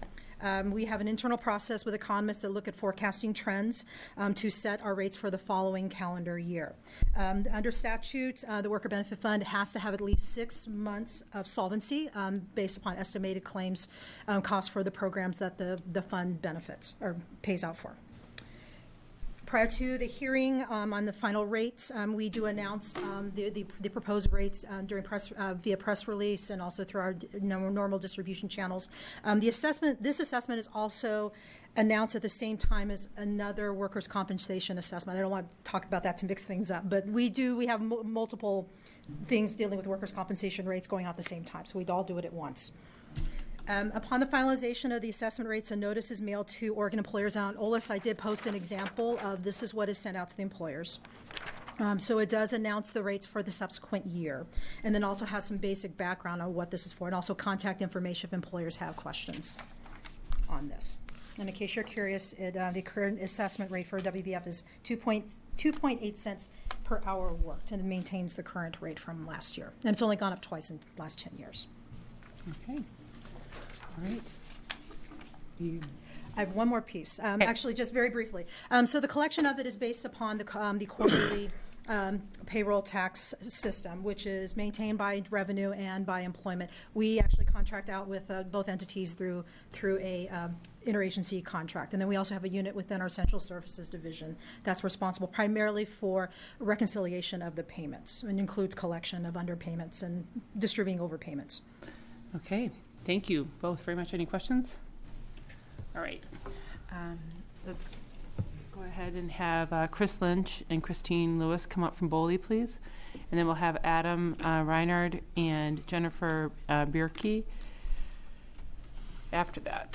Um, we have an internal process with economists that look at forecasting trends um, to set our rates for the following calendar year. Um, under statute, uh, the Worker Benefit Fund has to have at least six months of solvency um, based upon estimated claims um, costs for the programs that the, the fund benefits or pays out for. Prior to the hearing um, on the final rates, um, we do announce um, the, the, the proposed rates uh, during press uh, via press release and also through our normal distribution channels. Um, the assessment, this assessment is also announced at the same time as another workers' compensation assessment. I don't want to talk about that to mix things up, but we do. We have m- multiple things dealing with workers' compensation rates going out at the same time, so we'd all do it at once. Um, upon the finalization of the assessment rates, a notice is mailed to Oregon employers. On O L A S, I did post an example of this is what is sent out to the employers. Um, so it does announce the rates for the subsequent year, and then also has some basic background on what this is for, and also contact information if employers have questions on this. And in case you're curious, it, uh, the current assessment rate for W B F is two point eight cents per hour worked, and it maintains the current rate from last year. And it's only gone up twice in the last ten years. Okay. All right. You. I have one more piece, um, Okay. actually, just very briefly. Um, so the collection of it is based upon the, um, the quarterly um, payroll tax system, which is maintained by revenue and by employment. We actually contract out with uh, both entities through through a um, interagency contract, and then we also have a unit within our Central Services Division that's responsible primarily for reconciliation of the payments, and includes collection of underpayments and distributing overpayments. Okay. Thank you both very much. Any questions? All right. Um, let's go ahead and have uh, Chris Lynch and Christine Lewis come up from Boley, please. And then we'll have Adam uh, Reinhard and Jennifer uh, Bierke after that.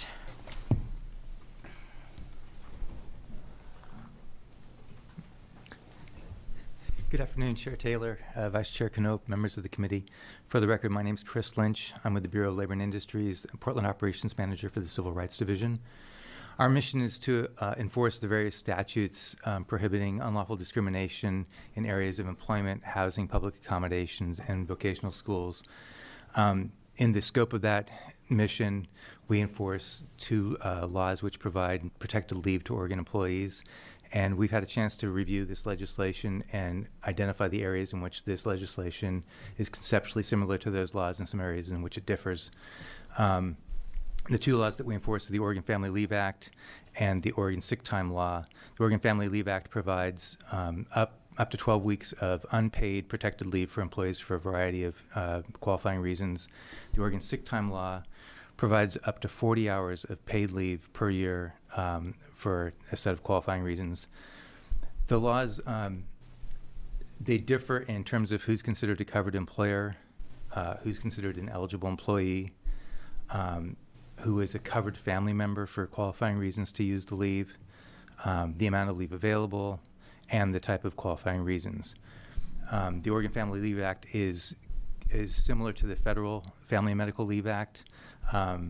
Good afternoon, Chair Taylor, uh, Vice Chair Knope, members of the committee. For the record, my name is Chris Lynch. I'm with the Bureau of Labor and Industries, Portland Operations Manager for the Civil Rights Division. Our mission is to uh, enforce the various statutes um, prohibiting unlawful discrimination in areas of employment, housing, public accommodations, and vocational schools. Um, in the scope of that mission, we enforce two uh, laws which provide protected leave to Oregon employees. And we've had a chance to review this legislation and identify the areas in which this legislation is conceptually similar to those laws and some areas in which it differs. Um, the two laws that we enforce are the Oregon Family Leave Act and the Oregon Sick Time Law. The Oregon Family Leave Act provides um, up up to twelve weeks of unpaid protected leave for employees for a variety of uh, qualifying reasons. The Oregon Sick Time Law provides up to forty hours of paid leave per year um, for a set of qualifying reasons. The laws, um, they differ in terms of who's considered a covered employer, uh, who's considered an eligible employee, um, who is a covered family member for qualifying reasons to use the leave, um, the amount of leave available, and the type of qualifying reasons. Um, the Oregon Family Leave Act is is similar to the Federal Family and Medical Leave Act. Um,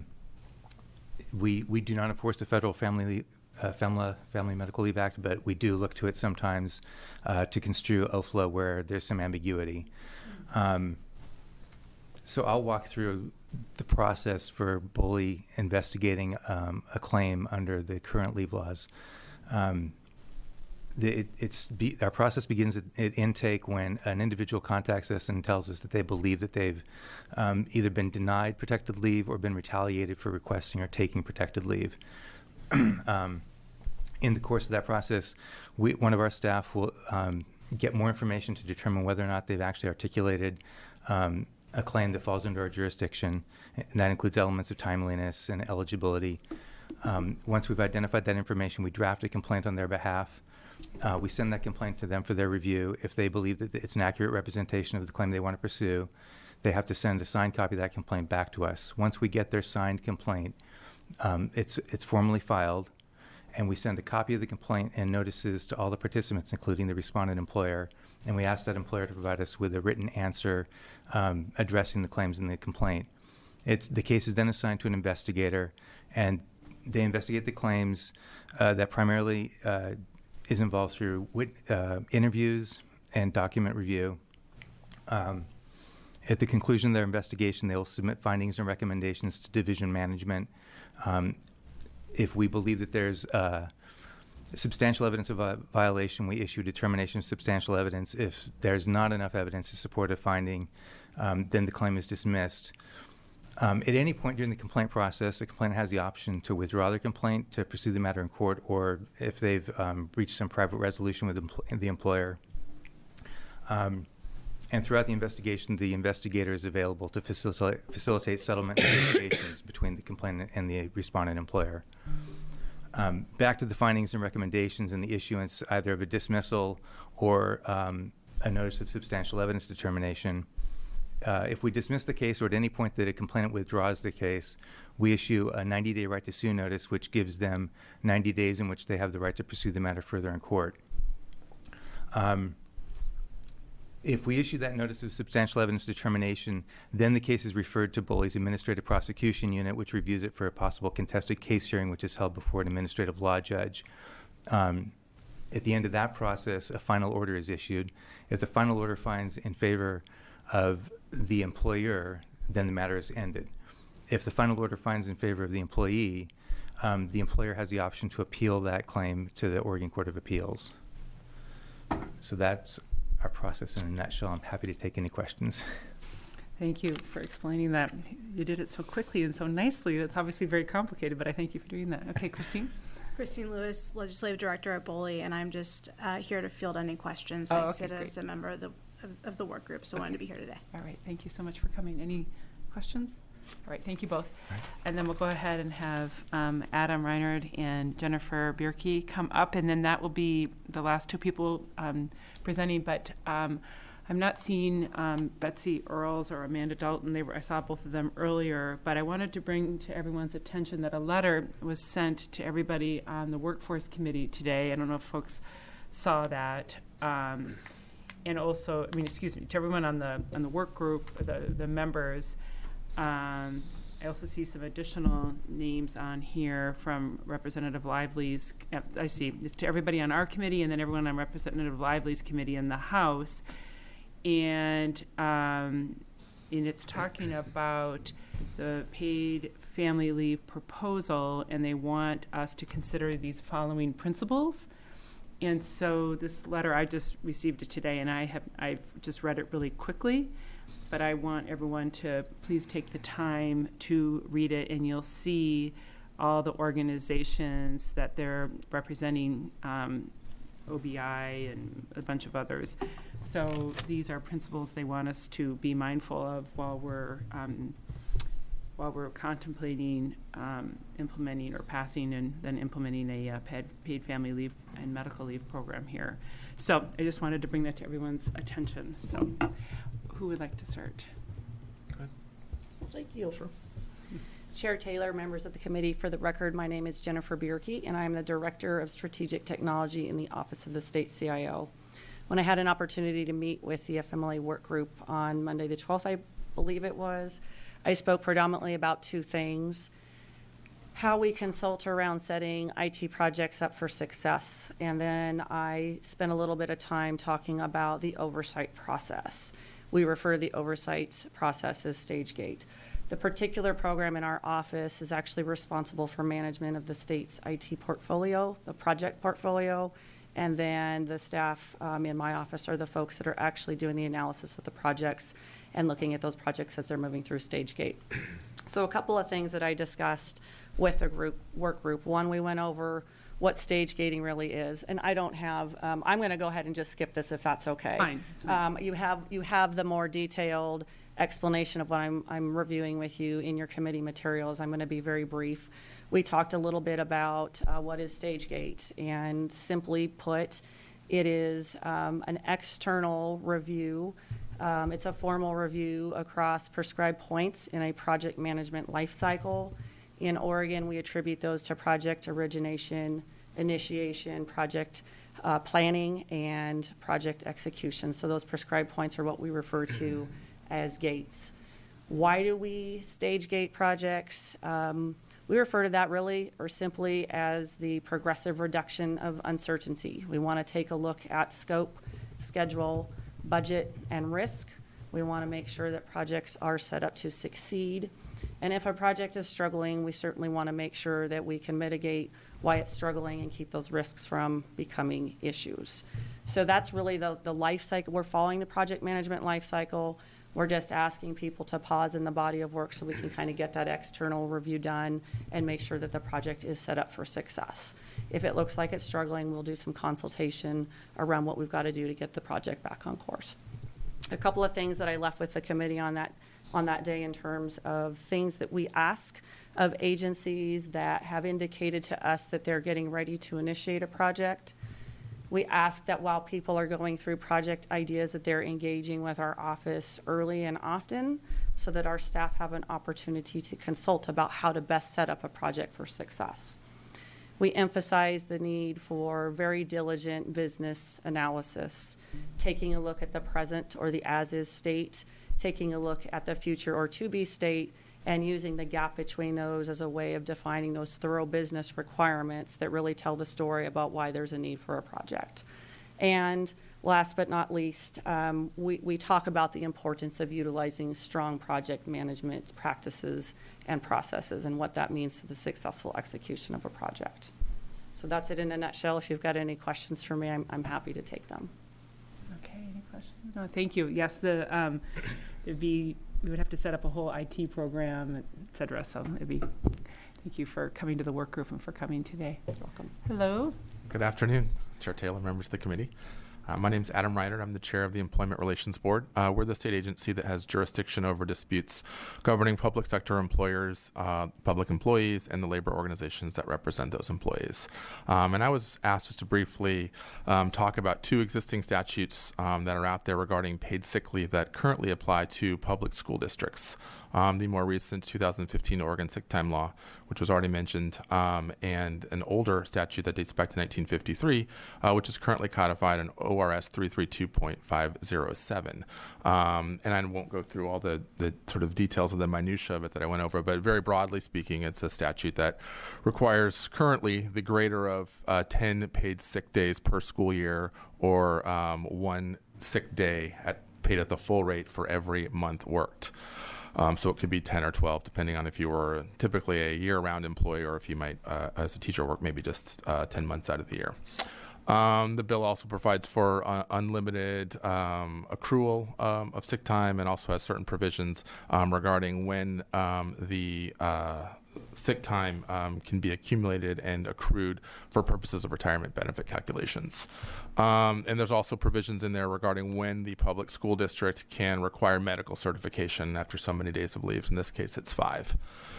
we we do not enforce the Federal Family uh, FEMLA Family Medical Leave Act, but we do look to it sometimes uh, to construe O F L A where there's some ambiguity. Um, so I'll walk through the process for Boley investigating um, a claim under the current leave laws. Um, The, it, it's be, our process begins at, at intake when an individual contacts us and tells us that they believe that they've um, either been denied protected leave or been retaliated for requesting or taking protected leave. um, in the course of that process, we, one of our staff will um, get more information to determine whether or not they've actually articulated um, a claim that falls under our jurisdiction, and that includes elements of timeliness and eligibility. Um, once we've identified that information, we draft a complaint on their behalf. Uh, we send that complaint to them for their review. If they believe that it's an accurate representation of the claim they want to pursue, they have to send a signed copy of that complaint back to us. Once we get their signed complaint, um, it's it's formally filed, and we send a copy of the complaint and notices to all the participants, including the respondent employer, and we ask that employer to provide us with a written answer um, addressing the claims in the complaint. It's the case is then assigned to an investigator, and they investigate the claims uh, that primarily uh, is involved through wit, uh, interviews and document review. Um, at the conclusion of their investigation, they will submit findings and recommendations to division management. Um, If we believe that there's uh, substantial evidence of a violation, we issue determination of substantial evidence. If there's not enough evidence to support a finding, um, then the claim is dismissed. Um, at any point during the complaint process, the complainant has the option to withdraw their complaint, to pursue the matter in court, or if they've um, reached some private resolution with empl- the employer. Um, and throughout the investigation, the investigator is available to facilitate, facilitate settlement negotiations between the complainant and the respondent employer. Um, back to the findings and recommendations and the issuance either of a dismissal or um, a notice of substantial evidence determination. Uh, if we dismiss the case or at any point that a complainant withdraws the case, we issue a ninety-day right to sue notice, which gives them ninety days in which they have the right to pursue the matter further in court. Um, if we issue that notice of substantial evidence determination, then the case is referred to Bully's Administrative Prosecution Unit, which reviews it for a possible contested case hearing, which is held before an administrative law judge. Um, at the end of that process, a final order is issued. If the final order finds in favor of the employer, then the matter is ended. If the final order finds in favor of the employee, um, the employer has the option to appeal that claim to the Oregon Court of Appeals. So that's our process in a nutshell. I'm happy to take any questions. Thank you for explaining that. You did it so quickly and so nicely. It's obviously very complicated, but I thank you for doing that. Okay, Christine? Christine Lewis, Legislative Director at Bully, and I'm just uh, here to field any questions. Oh, I okay, sit great. as a member of the of, of the work group, so I wanted to be here today. All right, thank you so much for coming. Any questions? All right, thank you both. Right. And then we'll go ahead and have um, Adam Reinard and Jennifer Bierke come up, and then that will be the last two people um, presenting. But um, I'm not seeing um, Betsy Earls or Amanda Dalton. They were, I saw both of them earlier, but I wanted to bring to everyone's attention that a letter was sent to everybody on the Workforce Committee today. I don't know if folks saw that. Um, and also, I mean, excuse me, to everyone on the on the work group, the, the members. Um, I also see some additional names on here from Representative Lively's. uh, I see, it's to everybody on our committee and then everyone on Representative Lively's committee in the House. And, um, and it's talking about the paid family leave proposal, and they want us to consider these following principles. And so this letter, I just received it today, and I have I've just read it really quickly, but I want everyone to please take the time to read it, and you'll see all the organizations that they're representing, um, O B I and a bunch of others. So these are principles they want us to be mindful of while we're um, while we're contemplating um, implementing or passing and then implementing a uh, paid, paid family leave and medical leave program here. So I just wanted to bring that to everyone's attention. So who would like to start? Thank you. Sure. Chair Taylor, members of the committee, for the record, my name is Jennifer Bierke, and I'm the Director of Strategic Technology in the Office of the State C I O. When I had an opportunity to meet with the F M L A work group on Monday the twelfth, I believe it was, I spoke predominantly about two things: how we consult around setting I T projects up for success, and then I spent a little bit of time talking about the oversight process. We refer to the oversight process as stage gate. The particular program in our office is actually responsible for management of the state's I T portfolio, the project portfolio, and then the staff um, in my office are the folks that are actually doing the analysis of the projects and looking at those projects as they're moving through stage gate. So a couple of things that I discussed with the group work group. One, we went over what stage gating really is, and I don't have. Um, I'm going to go ahead and just skip this if that's okay. Fine. That's fine. Um, you have you have the more detailed explanation of what I'm I'm reviewing with you in your committee materials. I'm going to be very brief. We talked a little bit about uh, what is stage gate, and simply put, it is um, an external review. Um, it's a formal review across prescribed points in a project management life cycle. In Oregon, we attribute those to project origination, initiation, project uh, planning, and project execution. So those prescribed points are what we refer to as gates. Why do we stage gate projects? Um, we refer to that really or simply as the progressive reduction of uncertainty. We want to take a look at scope, schedule, budget, and risk. We want to make sure that projects are set up to succeed. And if a project is struggling, we certainly want to make sure that we can mitigate why it's struggling and keep those risks from becoming issues. So that's really the, the life cycle. We're following the project management life cycle. We're just asking people to pause in the body of work so we can kind of get that external review done and make sure that the project is set up for success. If it looks like it's struggling, we'll do some consultation around what we've got to do to get the project back on course. A couple of things that I left with the committee on that on that day in terms of things that we ask of agencies that have indicated to us that they're getting ready to initiate a project. We ask that while people are going through project ideas that they're engaging with our office early and often so that our staff have an opportunity to consult about how to best set up a project for success. We emphasize the need for very diligent business analysis, taking a look at the present or the as-is state, taking a look at the future or to-be state, and using the gap between those as a way of defining those thorough business requirements that really tell the story about why there's a need for a project. And last but not least, um, we, we talk about the importance of utilizing strong project management practices and processes and what that means to the successful execution of a project. So that's it in a nutshell. If you've got any questions for me, I'm, I'm happy to take them. Okay, any questions? No, thank you. Yes, the um, it'd be we would have to set up a whole I T program, et cetera. So it'd be. Thank you for coming to the work group and for coming today. You're welcome. Hello. Good afternoon, Chair Taylor, members of the committee. Uh, my name is Adam Reiner. I'm the chair of the Employment Relations Board. Uh, we're the state agency that has jurisdiction over disputes governing public sector employers, uh, public employees, and the labor organizations that represent those employees. Um, and I was asked just to briefly um, talk about two existing statutes um, that are out there regarding paid sick leave that currently apply to public school districts. Um, the more recent two thousand fifteen Oregon Sick Time Law, which was already mentioned, um, and an older statute that dates back to nineteen fifty-three, uh, which is currently codified in O R S three thirty-two point five oh seven. Um, and I won't go through all the, the sort of details of the minutia of it that I went over, but very broadly speaking, it's a statute that requires currently the greater of uh, ten paid sick days per school year, or um, one sick day at, paid at the full rate for every month worked. Um, so it could be ten or twelve, depending on if you were typically a year-round employee or if you might, uh, as a teacher, work maybe just uh, ten months out of the year. Um, the bill also provides for uh, unlimited um, accrual um, of sick time, and also has certain provisions um, regarding when um, the uh, sick time um, can be accumulated and accrued for purposes of retirement benefit calculations. Um, and there's also provisions in there regarding when the public school district can require medical certification after so many days of leave. In this case, it's five.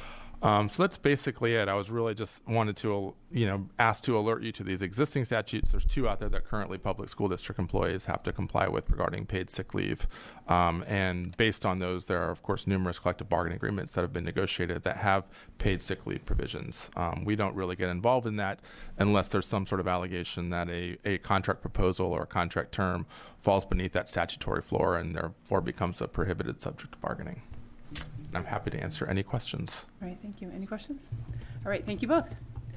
Um, so that's basically it. I was really just wanted to, you know, ask to alert you to these existing statutes. There's two out there that currently public school district employees have to comply with regarding paid sick leave. Um, and based on those, there are, of course, numerous collective bargaining agreements that have been negotiated that have paid sick leave provisions. Um, we don't really get involved in that unless there's some sort of allegation that a, a contract proposal or a contract term falls beneath that statutory floor and therefore becomes a prohibited subject of bargaining. I'm happy to answer any questions. All right, thank you. Any questions? All right, thank you both.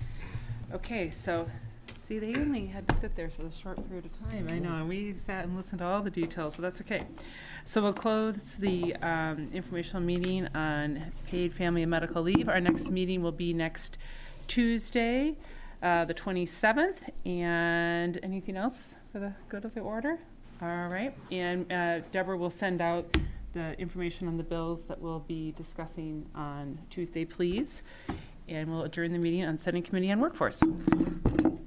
Okay, so see, they only had to sit there for a short period of time. I know, and we sat and listened to all the details, so that's okay. So we'll close the um, informational meeting on paid family and medical leave. Our next meeting will be next Tuesday, uh, the twenty-seventh. And anything else for the good of the order? All right, and uh, Deborah will send out the information on the bills that we'll be discussing on Tuesday, please. And we'll adjourn the meeting on Senate Committee on Workforce.